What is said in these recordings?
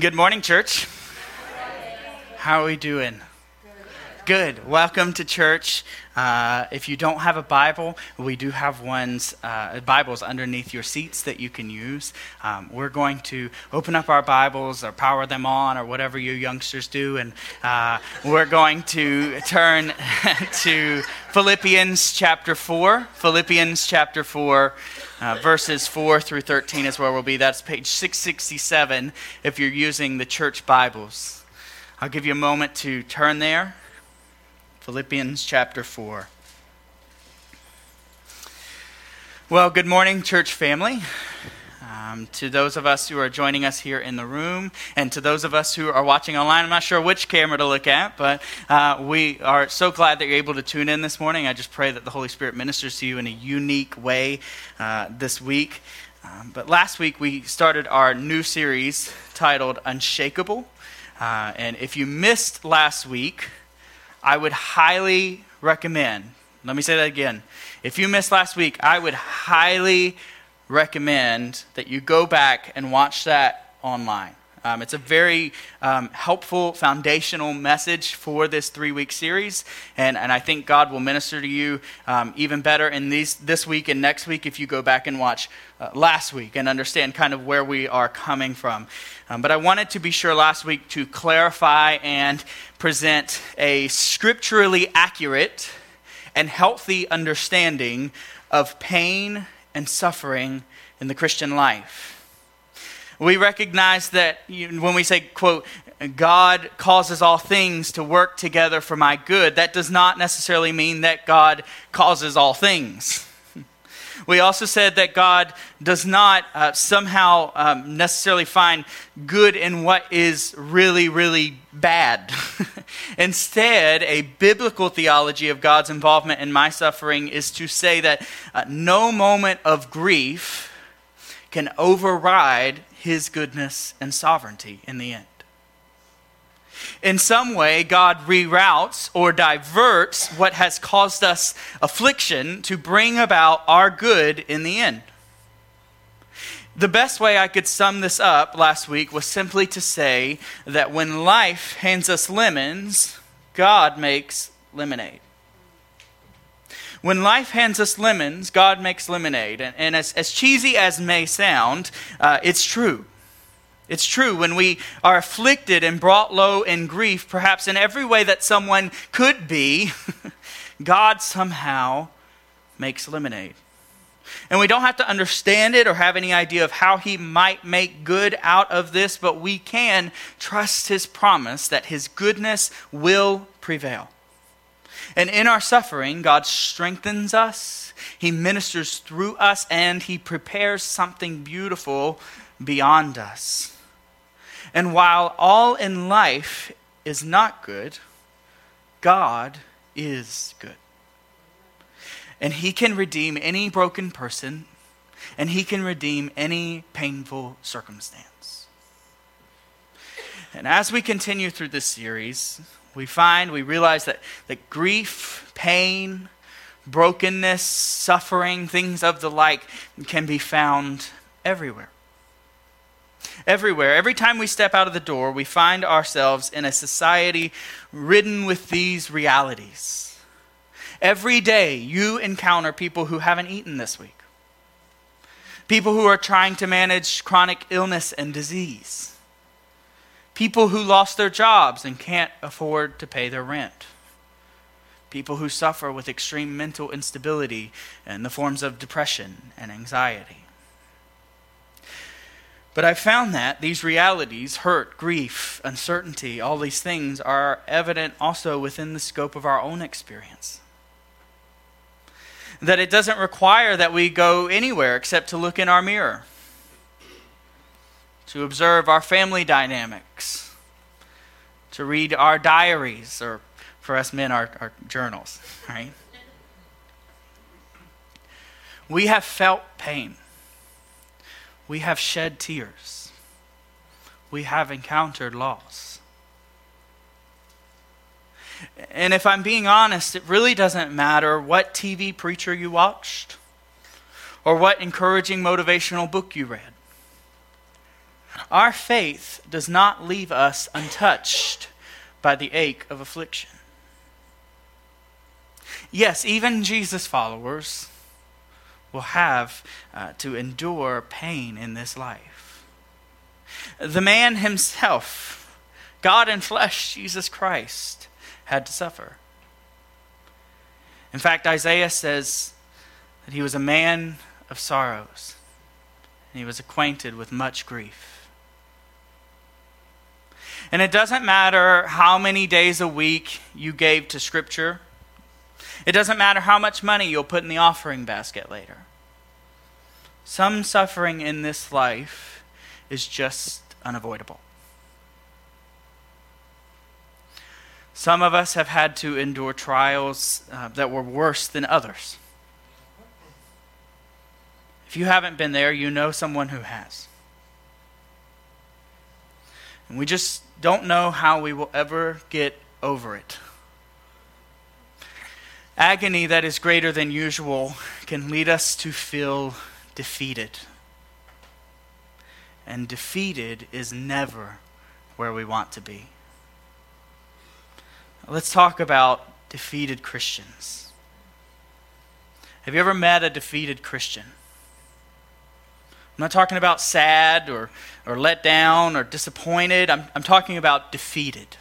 Good morning, church. How are we doing? Good. Welcome to church. If you don't have a Bible, we do have Bibles underneath your seats that you can use. We're going to open up our Bibles or power them on or whatever you youngsters do, and we're going to turn to Philippians chapter 4. Philippians chapter 4, verses 4 through 13 is where we'll be. That's page 667 if you're using the church Bibles. I'll give you a moment to turn there. Philippians chapter 4. Well, good morning, church family. To those of us who are joining us here in the room, and to those of us who are watching online, I'm not sure which camera to look at, but we are so glad that you're able to tune in this morning. I just pray that the Holy Spirit ministers to you in a unique way this week. But last week we started our new series titled Unshakable. And if you missed last week, I would highly recommend, let me say that again. If you missed last week, I would highly recommend that you go back and watch that online. It's a very helpful, foundational message for this 3-week series, and I think God will minister to you even better in this week and next week if you go back and watch last week and understand kind of where we are coming from. But I wanted to be sure last week to clarify and present a scripturally accurate and healthy understanding of pain and suffering in the Christian life. We recognize that when we say, quote, God causes all things to work together for my good, that does not necessarily mean that God causes all things. We also said that God does not somehow necessarily find good in what is really, really bad. Instead, a biblical theology of God's involvement in my suffering is to say that no moment of grief can override His goodness and sovereignty in the end. In some way, God reroutes or diverts what has caused us affliction to bring about our good in the end. The best way I could sum this up last week was simply to say that when life hands us lemons, God makes lemonade. When life hands us lemons, God makes lemonade. And as cheesy as may sound, it's true. It's true. When we are afflicted and brought low in grief, perhaps in every way that someone could be, God somehow makes lemonade. And we don't have to understand it or have any idea of how He might make good out of this, but we can trust His promise that His goodness will prevail. And in our suffering, God strengthens us, He ministers through us, and He prepares something beautiful beyond us. And while all in life is not good, God is good. And He can redeem any broken person, and He can redeem any painful circumstance. And as we continue through this series, we realize that grief, pain, brokenness, suffering, things of the like can be found everywhere. Everywhere. Every time we step out of the door, we find ourselves in a society ridden with these realities. Every day you encounter people who haven't eaten this week. People who are trying to manage chronic illness and disease. People who lost their jobs and can't afford to pay their rent. People who suffer with extreme mental instability and the forms of depression and anxiety. But I found that these realities, hurt, grief, uncertainty, all these things are evident also within the scope of our own experience. That it doesn't require that we go anywhere except to look in our mirror, to observe our family dynamics, to read our diaries, or for us men, our journals, right? We have felt pain. We have shed tears. We have encountered loss. And if I'm being honest, it really doesn't matter what TV preacher you watched or what encouraging motivational book you read. Our faith does not leave us untouched by the ache of affliction. Yes, even Jesus' followers will have to endure pain in this life. The man himself, God in flesh, Jesus Christ, had to suffer. In fact, Isaiah says that he was a man of sorrows, and he was acquainted with much grief. And it doesn't matter how many days a week you gave to Scripture. It doesn't matter how much money you'll put in the offering basket later. Some suffering in this life is just unavoidable. Some of us have had to endure trials that were worse than others. If you haven't been there, you know someone who has. And we just don't know how we will ever get over it. Agony that is greater than usual can lead us to feel defeated. And defeated is never where we want to be. Let's talk about defeated Christians. Have you ever met a defeated Christian? I'm not talking about sad or let down or disappointed. I'm talking about defeated.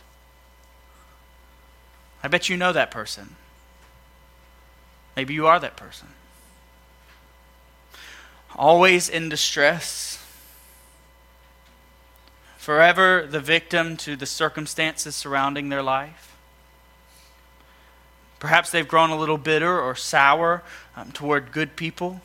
I bet you know that person. Maybe you are that person. Always in distress. Forever the victim to the circumstances surrounding their life. Perhaps they've grown a little bitter or sour toward good people.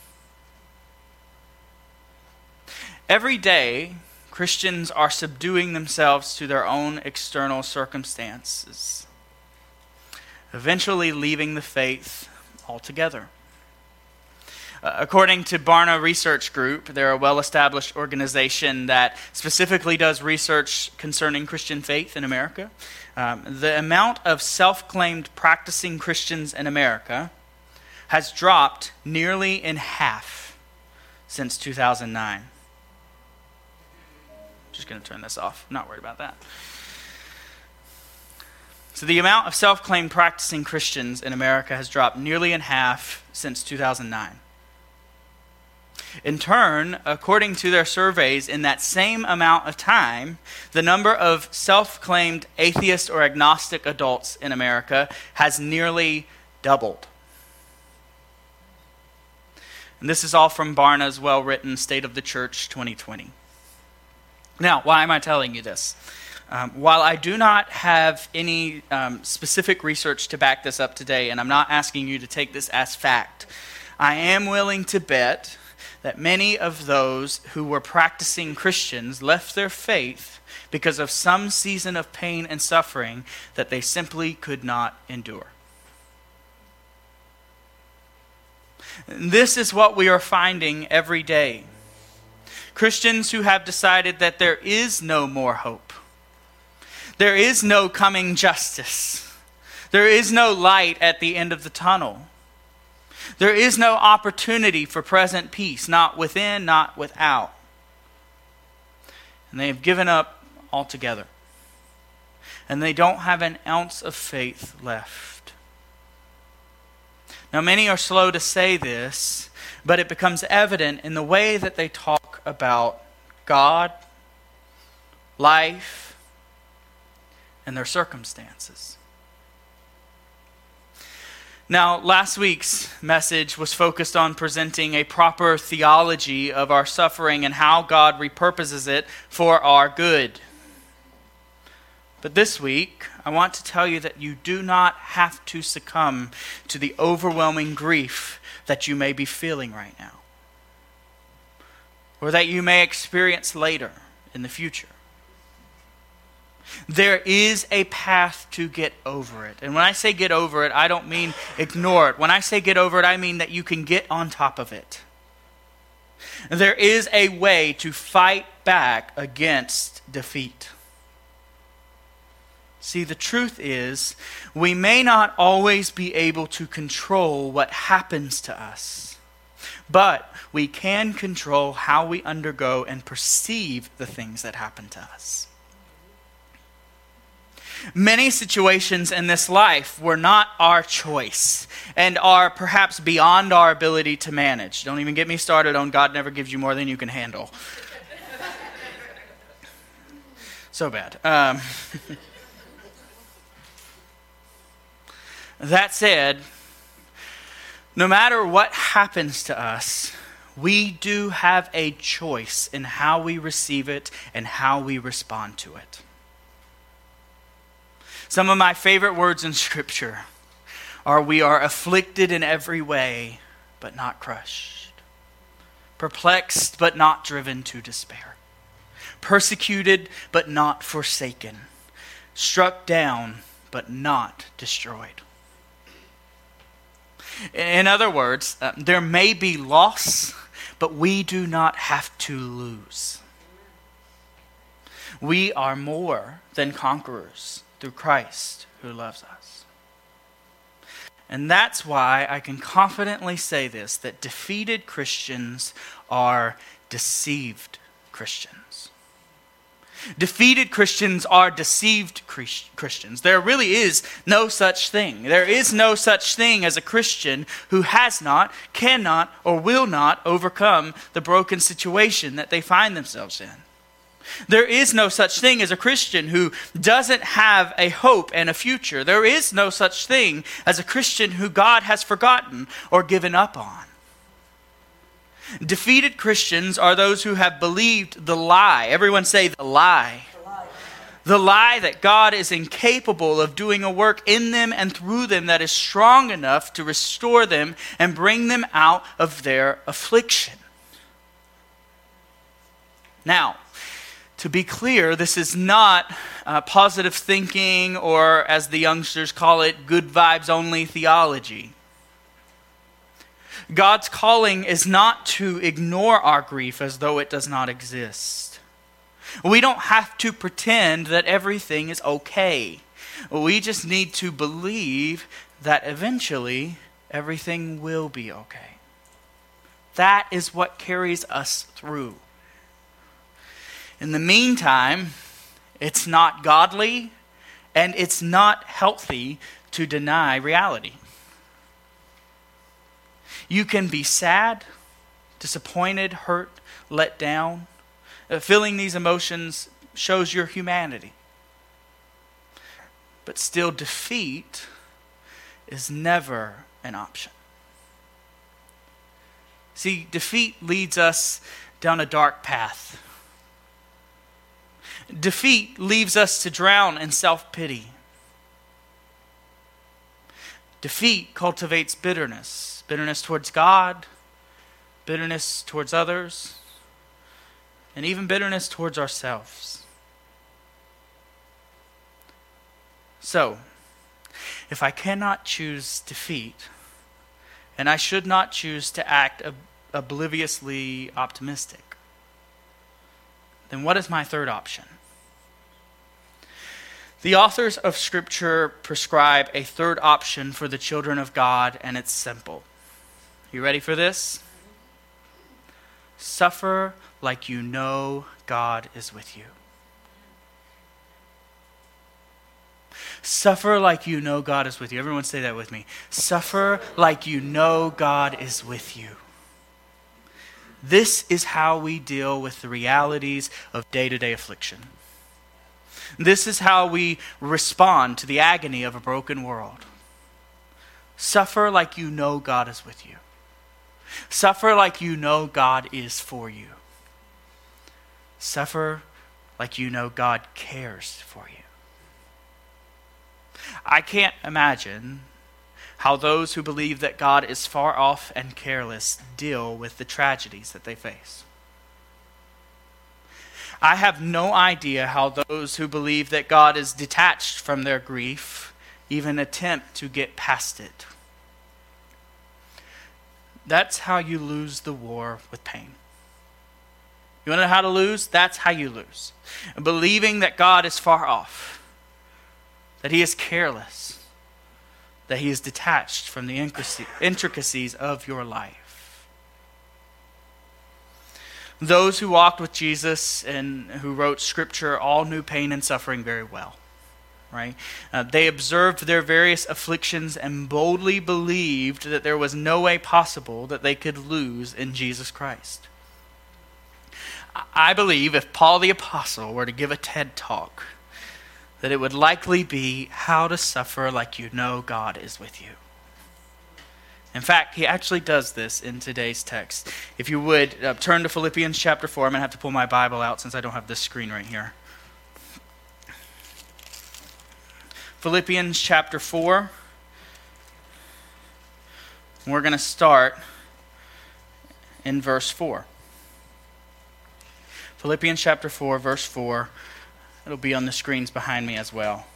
Every day, Christians are subduing themselves to their own external circumstances, eventually leaving the faith altogether. According to Barna Research Group, they're a well-established organization that specifically does research concerning Christian faith in America. The amount of self-claimed practicing Christians in America has dropped nearly in half since 2009. Just going to turn this off. I'm not worried about that. So the amount of self-claimed practicing Christians in America has dropped nearly in half since 2009. In turn, according to their surveys, in that same amount of time, the number of self-claimed atheist or agnostic adults in America has nearly doubled. And this is all from Barna's well-written State of the Church 2020. Now, why am I telling you this? While I do not have any specific research to back this up today, and I'm not asking you to take this as fact, I am willing to bet that many of those who were practicing Christians left their faith because of some season of pain and suffering that they simply could not endure. This is what we are finding every day. Christians who have decided that there is no more hope. There is no coming justice. There is no light at the end of the tunnel. There is no opportunity for present peace, not within, not without. And they have given up altogether. And they don't have an ounce of faith left. Now, many are slow to say this, but it becomes evident in the way that they talk about God, life, and their circumstances. Now, last week's message was focused on presenting a proper theology of our suffering and how God repurposes it for our good. But this week, I want to tell you that you do not have to succumb to the overwhelming grief that you may be feeling right now, or that you may experience later in the future. There is a path to get over it. And when I say get over it, I don't mean ignore it. When I say get over it, I mean that you can get on top of it. There is a way to fight back against defeat. See, the truth is, we may not always be able to control what happens to us, But we can control how we undergo and perceive the things that happen to us. Many situations in this life were not our choice and are perhaps beyond our ability to manage. Don't even get me started on God never gives you more than you can handle. So bad. That said, no matter what happens to us, we do have a choice in how we receive it and how we respond to it. Some of my favorite words in Scripture are, we are afflicted in every way, but not crushed. Perplexed, but not driven to despair. Persecuted, but not forsaken. Struck down, but not destroyed. In other words, there may be loss, but we do not have to lose. We are more than conquerors through Christ who loves us. And that's why I can confidently say this, that defeated Christians are deceived Christians. Defeated Christians are deceived Christians. There really is no such thing. There is no such thing as a Christian who has not, cannot, or will not overcome the broken situation that they find themselves in. There is no such thing as a Christian who doesn't have a hope and a future. There is no such thing as a Christian who God has forgotten or given up on. Defeated Christians are those who have believed the lie. Everyone say the lie. The lie that God is incapable of doing a work in them and through them that is strong enough to restore them and bring them out of their affliction. Now, to be clear, this is not positive thinking, or as the youngsters call it, good vibes only theology. God's calling is not to ignore our grief as though it does not exist. We don't have to pretend that everything is okay. We just need to believe that eventually everything will be okay. That is what carries us through. In the meantime, it's not godly and it's not healthy to deny reality. You can be sad, disappointed, hurt, let down. Feeling these emotions shows your humanity. But still, defeat is never an option. See, defeat leads us down a dark path. Defeat leaves us to drown in self-pity. Defeat cultivates bitterness. Bitterness towards God, bitterness towards others, and even bitterness towards ourselves. So, if I cannot choose defeat, and I should not choose to act obliviously optimistic, then what is my third option? The authors of Scripture prescribe a third option for the children of God, and it's simple. You ready for this? Suffer like you know God is with you. Suffer like you know God is with you. Everyone say that with me. Suffer like you know God is with you. This is how we deal with the realities of day-to-day affliction. This is how we respond to the agony of a broken world. Suffer like you know God is with you. Suffer like you know God is for you. Suffer like you know God cares for you. I can't imagine how those who believe that God is far off and careless deal with the tragedies that they face. I have no idea how those who believe that God is detached from their grief even attempt to get past it. That's how you lose the war with pain. You want to know how to lose? That's how you lose. Believing that God is far off, that He is careless, that He is detached from the intricacies of your life. Those who walked with Jesus and who wrote Scripture all knew pain and suffering very well. Right? They observed their various afflictions and boldly believed that there was no way possible that they could lose in Jesus Christ. I believe if Paul the Apostle were to give a TED Talk, that it would likely be how to suffer like you know God is with you. In fact, he actually does this in today's text. If you would, turn to Philippians chapter 4. I'm going to have to pull my Bible out since I don't have this screen right here. Philippians chapter 4. We're going to start in verse 4. Philippians chapter 4, verse 4. It'll be on the screens behind me as well.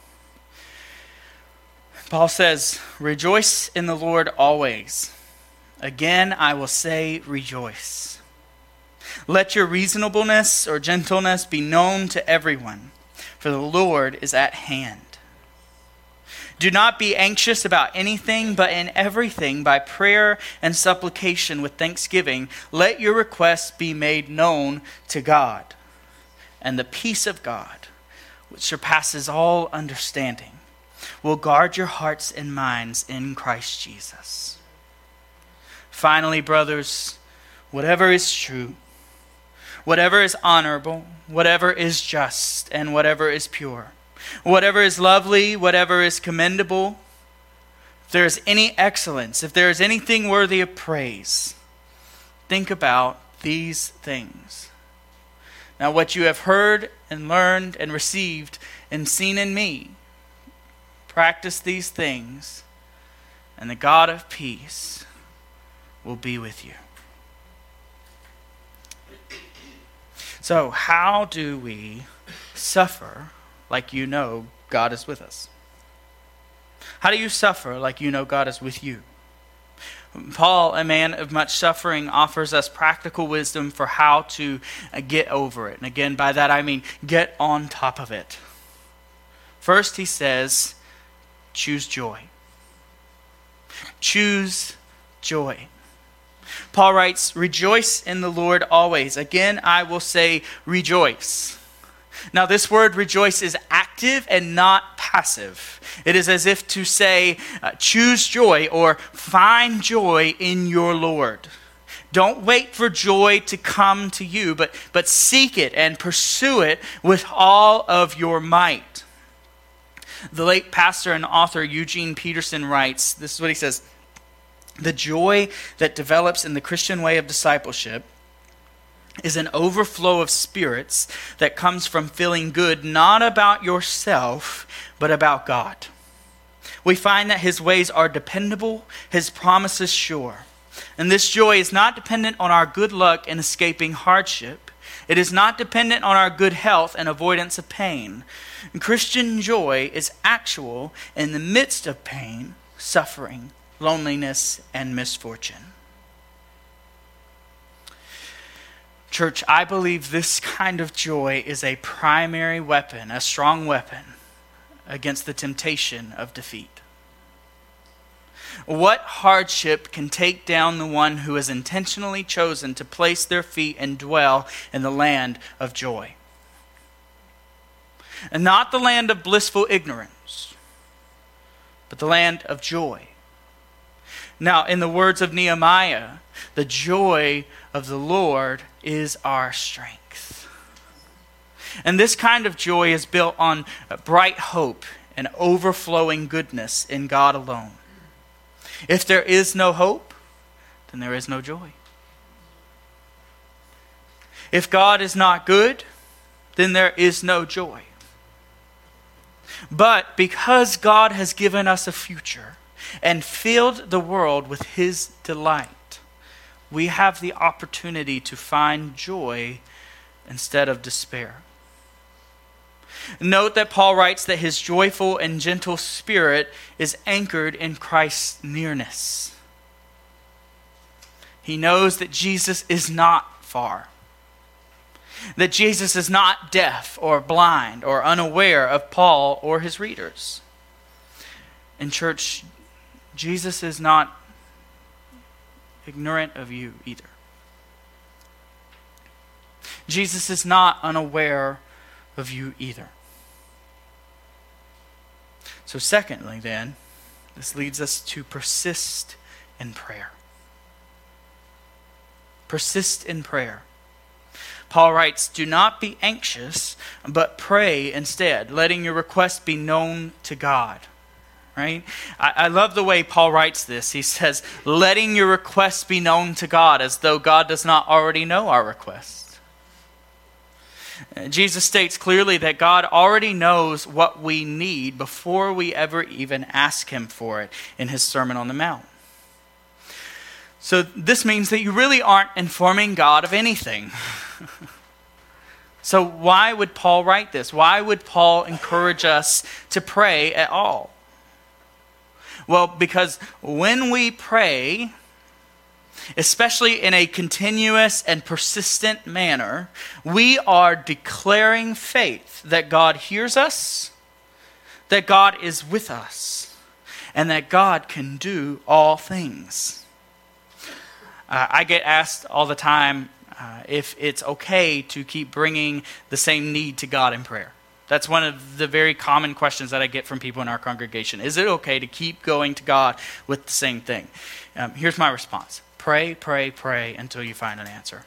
Paul says, "Rejoice in the Lord always. Again, I will say rejoice. Let your reasonableness or gentleness be known to everyone, for the Lord is at hand. Do not be anxious about anything, but in everything, by prayer and supplication with thanksgiving, let your requests be made known to God. And the peace of God, which surpasses all understanding, will guard your hearts and minds in Christ Jesus. Finally, brothers, whatever is true, whatever is honorable, whatever is just, and whatever is pure, whatever is lovely, whatever is commendable, if there is any excellence, if there is anything worthy of praise, think about these things. Now, what you have heard and learned and received and seen in me, practice these things, and the God of peace will be with you." So, how do we suffer like you know God is with us? How do you suffer like you know God is with you? Paul, a man of much suffering, offers us practical wisdom for how to get over it. And again, by that I mean get on top of it. First, he says, choose joy. Choose joy. Paul writes, "Rejoice in the Lord always. Again, I will say rejoice." Now, this word rejoice is active and not passive. It is as if to say, choose joy or find joy in your Lord. Don't wait for joy to come to you, but seek it and pursue it with all of your might. The late pastor and author Eugene Peterson writes, this is what he says, "The joy that develops in the Christian way of discipleship is an overflow of spirits that comes from feeling good not about yourself, but about God. We find that His ways are dependable, His promises sure. And this joy is not dependent on our good luck in escaping hardship. It is not dependent on our good health and avoidance of pain. And Christian joy is actual in the midst of pain, suffering, loneliness, and misfortune." Church, I believe this kind of joy is a primary weapon, a strong weapon against the temptation of defeat. What hardship can take down the one who has intentionally chosen to place their feet and dwell in the land of joy? And not the land of blissful ignorance, but the land of joy. Now, in the words of Nehemiah, the joy of the Lord is our strength. And this kind of joy is built on bright hope and overflowing goodness in God alone. If there is no hope, then there is no joy. If God is not good, then there is no joy. But because God has given us a future and filled the world with His delight, we have the opportunity to find joy instead of despair. Note that Paul writes that his joyful and gentle spirit is anchored in Christ's nearness. He knows that Jesus is not far, that Jesus is not deaf or blind or unaware of Paul or his readers. In church, Jesus is not ignorant of you either. Jesus is not unaware of you either. So secondly then, this leads us to persist in prayer. Persist in prayer. Paul writes, "Do not be anxious, but pray instead, letting your request be known to God." Right? I love the way Paul writes this. He says, letting your requests be known to God, as though God does not already know our requests. Jesus states clearly that God already knows what we need before we ever even ask him for it in his Sermon on the Mount. So this means that you really aren't informing God of anything. So why would Paul write this? Why would Paul encourage us to pray at all? Well, because when we pray, especially in a continuous and persistent manner, we are declaring faith that God hears us, that God is with us, and that God can do all things. I get asked all the time if it's okay to keep bringing the same need to God in prayer. That's one of the very common questions that I get from people in our congregation. Is it okay to keep going to God with the same thing? Here's my response. Pray, pray, pray until you find an answer.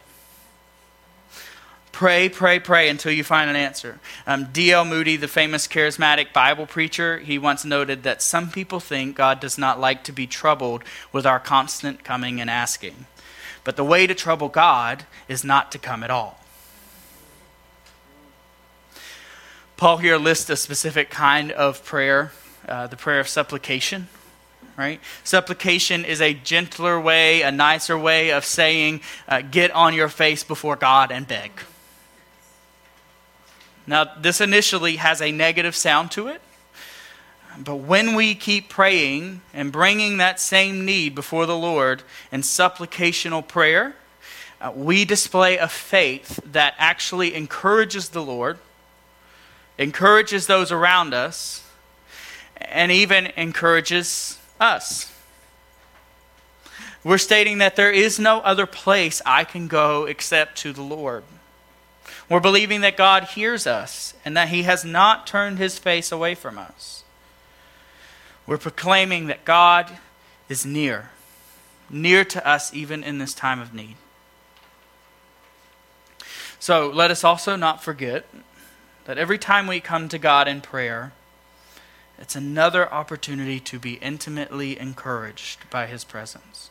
Pray, pray, pray until you find an answer. D.L. Moody, the famous charismatic Bible preacher, he once noted that some people think God does not like to be troubled with our constant coming and asking. But the way to trouble God is not to come at all. Paul here lists a specific kind of prayer, the prayer of supplication, right? Supplication is a gentler way, a nicer way of saying, get on your face before God and beg. Now, this initially has a negative sound to it, but when we keep praying and bringing that same need before the Lord in supplicational prayer, we display a faith that actually encourages the Lord, encourages those around us, and even encourages us. We're stating that there is no other place I can go except to the Lord. We're believing that God hears us and that he has not turned his face away from us. We're proclaiming that God is near to us even in this time of need. So let us also not forget that every time we come to God in prayer, it's another opportunity to be intimately encouraged by his presence.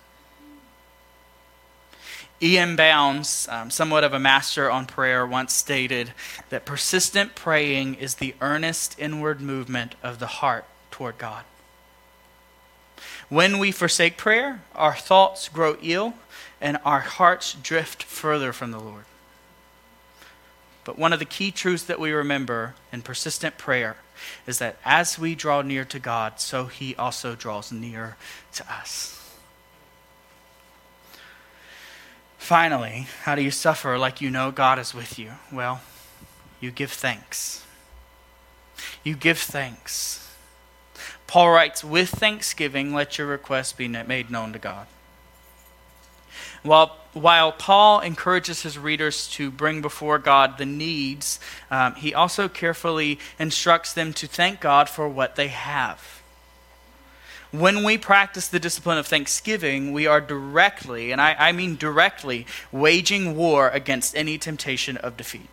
E.M. Bounds, somewhat of a master on prayer, once stated that persistent praying is the earnest inward movement of the heart toward God. When we forsake prayer, our thoughts grow ill and our hearts drift further from the Lord. But one of the key truths that we remember in persistent prayer is that as we draw near to God, so he also draws near to us. Finally, how do you suffer like you know God is with you? Well, you give thanks. You give thanks. Paul writes, with thanksgiving, let your requests be made known to God. While Paul encourages his readers to bring before God the needs, he also carefully instructs them to thank God for what they have. When we practice the discipline of thanksgiving, we are directly, and I mean directly, waging war against any temptation of defeat.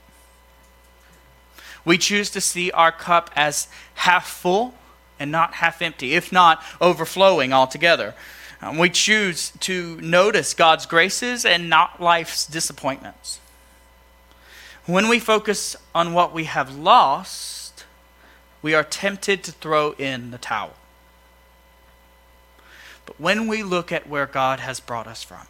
We choose to see our cup as half full and not half empty, if not overflowing altogether. We choose to notice God's graces and not life's disappointments. When we focus on what we have lost, we are tempted to throw in the towel. But when we look at where God has brought us from,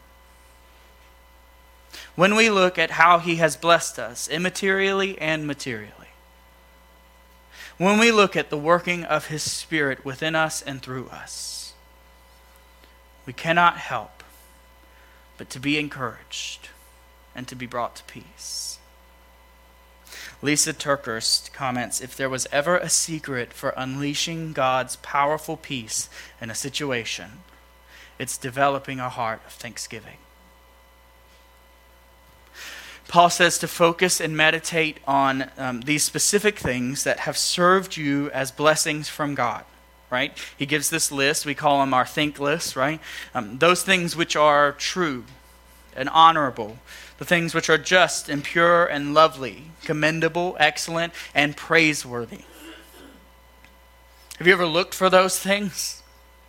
when we look at how he has blessed us immaterially and materially, when we look at the working of his Spirit within us and through us, we cannot help but to be encouraged and to be brought to peace. Lisa Turkhurst comments, if there was ever a secret for unleashing God's powerful peace in a situation, it's developing a heart of thanksgiving. Paul says to focus and meditate on these specific things that have served you as blessings from God, right? He gives this list. We call them our think list, right? Those things which are true and honorable, the things which are just and pure and lovely, commendable, excellent, and praiseworthy. Have you ever looked for those things?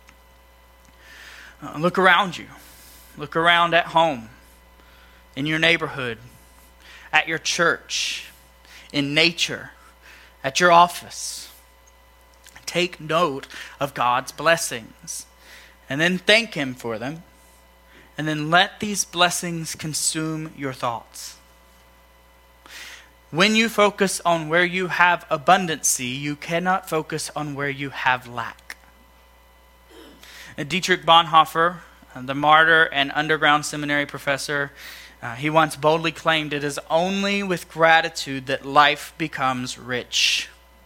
Look around you. Look around at home, in your neighborhood, at your church, in nature, at your office. Take note of God's blessings, and then thank Him for them, and then let these blessings consume your thoughts. When you focus on where you have abundancy, you cannot focus on where you have lack. Dietrich Bonhoeffer, the martyr and underground seminary professor, he once boldly claimed, "It is only with gratitude that life becomes rich."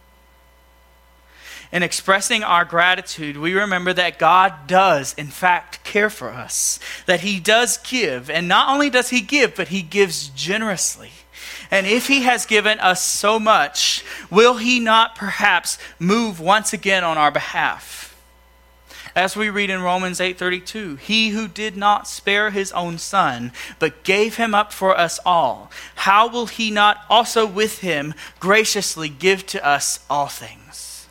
In expressing our gratitude, we remember that God does, in fact, care for us, that He does give, and not only does He give, but He gives generously. And if He has given us so much, will He not perhaps move once again on our behalf? As we read in Romans 8:32, He who did not spare His own Son, but gave Him up for us all, how will He not also with Him graciously give to us all things?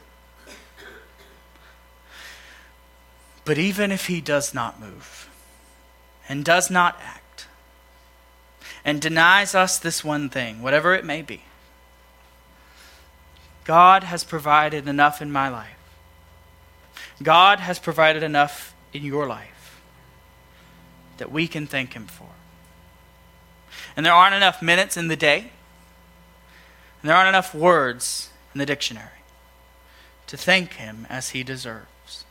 But even if He does not move, and does not act, and denies us this one thing, whatever it may be, God has provided enough in my life. God has provided enough in your life that we can thank Him for. And there aren't enough minutes in the day, and there aren't enough words in the dictionary to thank Him as He deserves.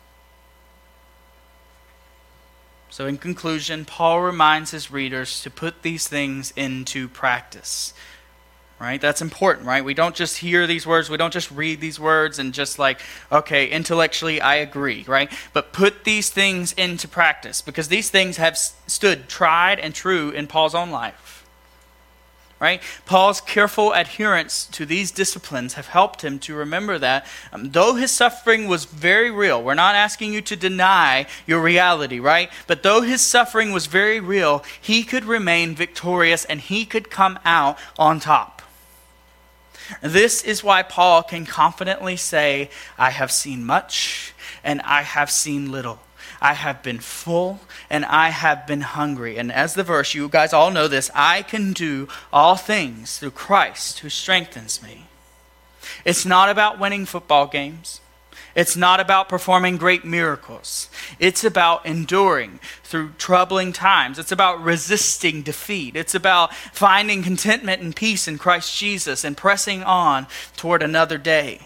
So in conclusion, Paul reminds his readers to put these things into practice. Right? That's important, right? We don't just hear these words, we don't just read these words and just like, okay, intellectually I agree, right? But put these things into practice, because these things have stood tried and true in Paul's own life. Right? Paul's careful adherence to these disciplines have helped him to remember that though his suffering was very real, we're not asking you to deny your reality, right? But though his suffering was very real, he could remain victorious and he could come out on top. This is why Paul can confidently say, I have seen much and I have seen little. I have been full and I have been hungry. And as the verse, you guys all know this, I can do all things through Christ who strengthens me. It's not about winning football games. It's not about performing great miracles. It's about enduring through troubling times. It's about resisting defeat. It's about finding contentment and peace in Christ Jesus and pressing on toward another day.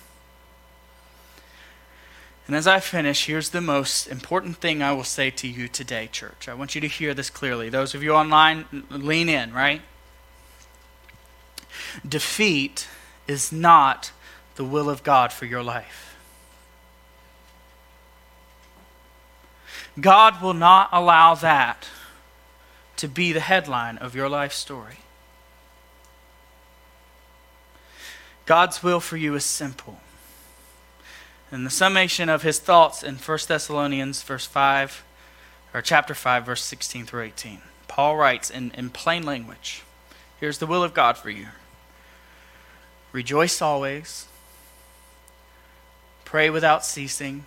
And as I finish, here's the most important thing I will say to you today, church. I want you to hear this clearly. Those of you online, lean in, right? Defeat is not the will of God for your life. God will not allow that to be the headline of your life story. God's will for you is simple. And the summation of His thoughts in 1 Thessalonians chapter 5, verse 16 through 18. Paul writes in plain language, here's the will of God for you. Rejoice always. Pray without ceasing.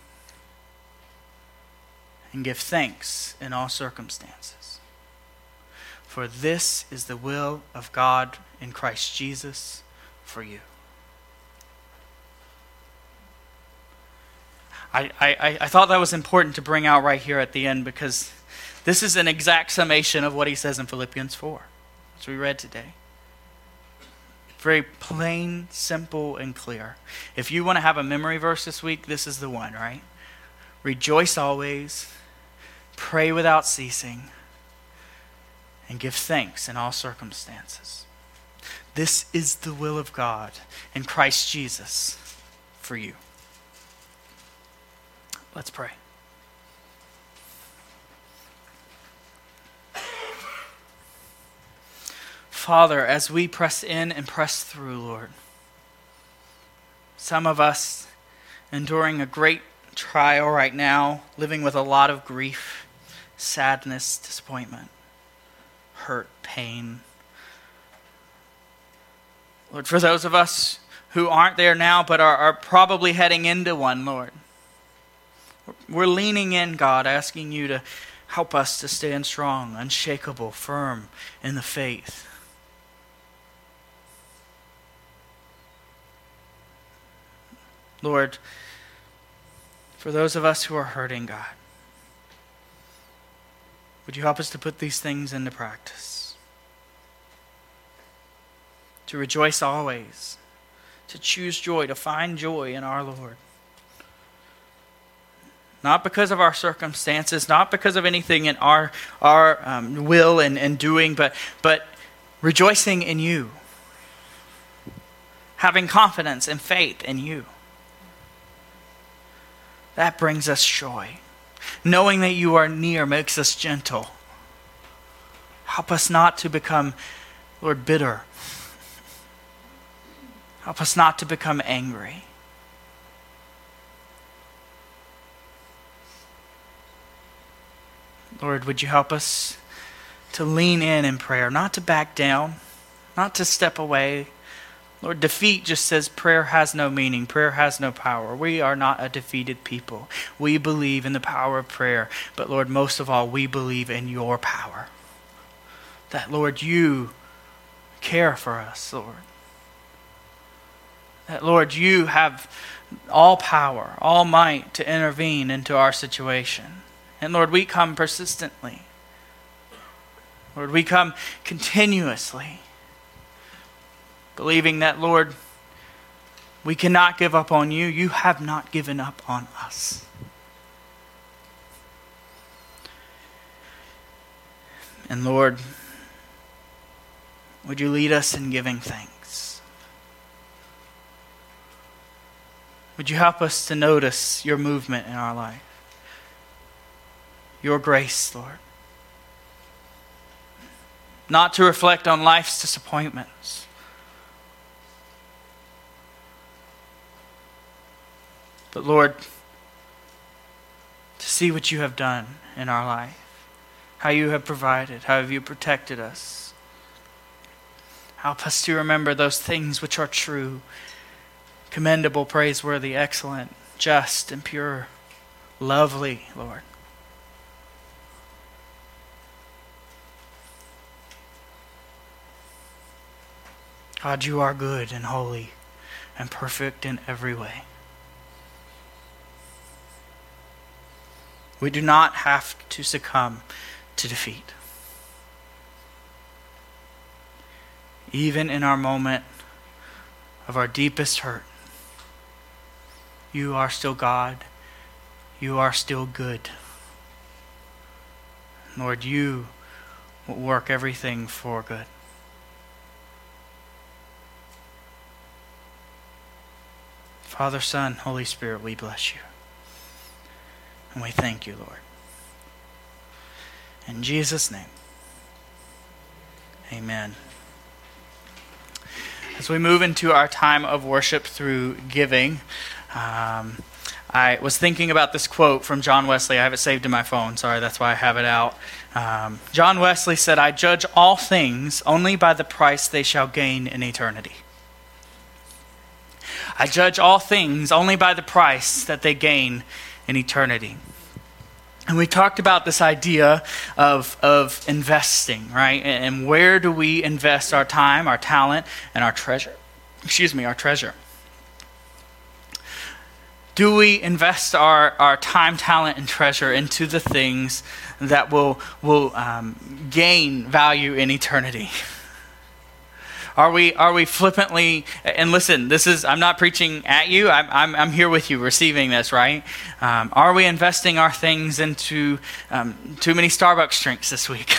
And give thanks in all circumstances. For this is the will of God in Christ Jesus for you. I thought that was important to bring out right here at the end, because this is an exact summation of what he says in Philippians 4, which we read today. Very plain, simple, and clear. If you want to have a memory verse this week, this is the one, right? Rejoice always. Pray without ceasing, and give thanks in all circumstances. This is the will of God in Christ Jesus for you. Let's pray. Father, as we press in and press through, Lord, some of us enduring a great trial right now, living with a lot of grief, sadness, disappointment, hurt, pain. Lord, for those of us who aren't there now but are probably heading into one, Lord, we're leaning in, God, asking you to help us to stand strong, unshakable, firm in the faith. Lord, for those of us who are hurting, God, would you help us to put these things into practice? To rejoice always, to choose joy, to find joy in our Lord. Not because of our circumstances, not because of anything in our will and doing, but rejoicing in you. Having confidence and faith in you. That brings us joy. Knowing that you are near makes us gentle. Help us not to become, Lord, bitter. Help us not to become angry. Lord, would you help us to lean in prayer, not to back down, not to step away. Lord, defeat just says prayer has no meaning. Prayer has no power. We are not a defeated people. We believe in the power of prayer. But Lord, most of all, we believe in your power. That, Lord, you care for us, Lord. That, Lord, you have all power, all might to intervene into our situation. And Lord, we come persistently. Lord, we come continuously. Believing that, Lord, we cannot give up on you. You have not given up on us. And Lord, would you lead us in giving thanks? Would you help us to notice your movement in our life? Your grace, Lord. Not to reflect on life's disappointments. But Lord, to see what you have done in our life, how you have provided, how have you protected us. Help us to remember those things which are true, commendable, praiseworthy, excellent, just, and pure, lovely, Lord. God, you are good and holy and perfect in every way. We do not have to succumb to defeat. Even in our moment of our deepest hurt, you are still God. You are still good. Lord, you will work everything for good. Father, Son, Holy Spirit, we bless you. And we thank you, Lord. In Jesus' name, amen. As we move into our time of worship through giving, I was thinking about this quote from John Wesley. I have it saved in my phone. Sorry, that's why I have it out. John Wesley said, "I judge all things only by the price they shall gain in eternity." I judge all things only by the price that they gain in eternity. And we talked about this idea of investing, right? And where do we invest our time, our talent, and our treasure? Our treasure. Do we invest our time, talent, and treasure into the things that will gain value in eternity? Are we flippantly, and listen, I'm not preaching at you, I'm here with you receiving this, right? Are we investing our things into too many Starbucks drinks this week?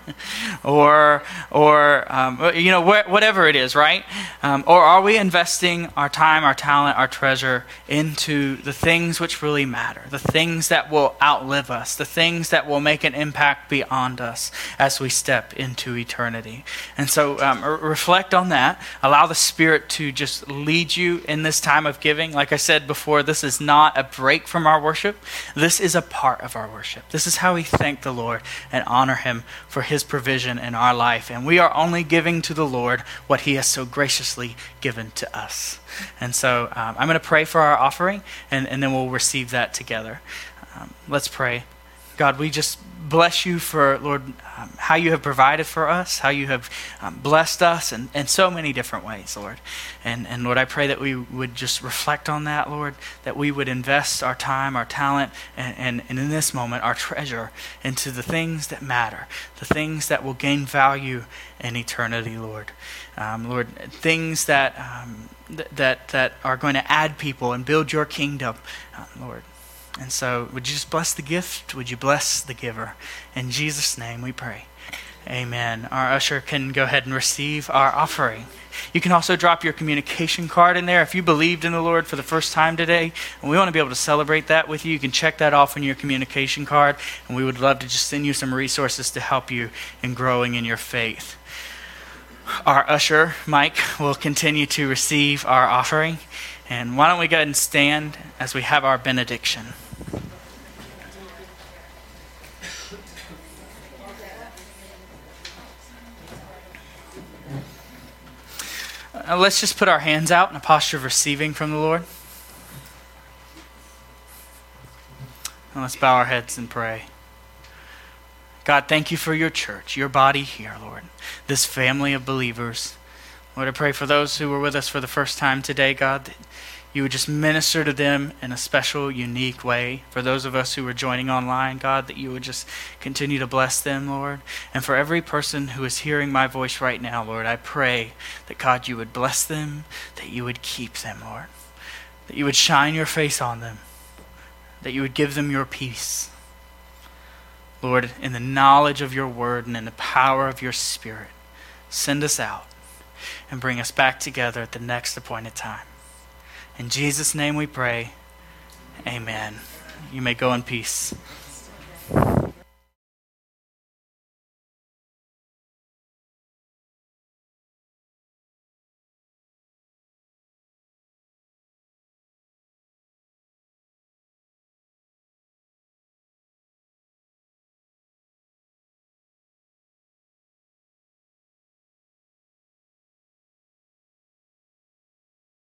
or whatever it is, right? Or are we investing our time, our talent, our treasure into the things which really matter, the things that will outlive us, the things that will make an impact beyond us as we step into eternity? And so reflect on that. Allow the Spirit to just lead you in this time of giving. Like I said before, this is not a break from our worship. This is a part of our worship. This is how we thank the Lord and honor him for his provision in our life. And we are only giving to the Lord what he has so graciously given to us. And so I'm going to pray for our offering, and then we'll receive that together. Let's pray. God, we just bless you for, Lord, how you have provided for us, how you have blessed us in so many different ways, Lord. And Lord, I pray that we would just reflect on that, Lord, that we would invest our time, our talent, and in this moment, our treasure into the things that matter, the things that will gain value in eternity, Lord. Lord, things that are going to add people and build your kingdom, Lord. And so would you just bless the gift? Would you bless the giver? In Jesus' name we pray. Amen. Our usher can go ahead and receive our offering. You can also drop your communication card in there. If you believed in the Lord for the first time today, and we want to be able to celebrate that with you, you can check that off on your communication card, and we would love to just send you some resources to help you in growing in your faith. Our usher, Mike, will continue to receive our offering. And why don't we go ahead and stand as we have our benediction. Let's just put our hands out in a posture of receiving from the Lord. And let's bow our heads and pray. God, thank you for your church, your body here, Lord, this family of believers. Lord, I pray for those who were with us for the first time today, God, that you would just minister to them in a special, unique way. For those of us who are joining online, God, that you would just continue to bless them, Lord. And for every person who is hearing my voice right now, Lord, I pray that, God, you would bless them, that you would keep them, Lord, that you would shine your face on them, that you would give them your peace. Lord, in the knowledge of your word and in the power of your Spirit, send us out and bring us back together at the next appointed time. In Jesus' name we pray. Amen. You may go in peace.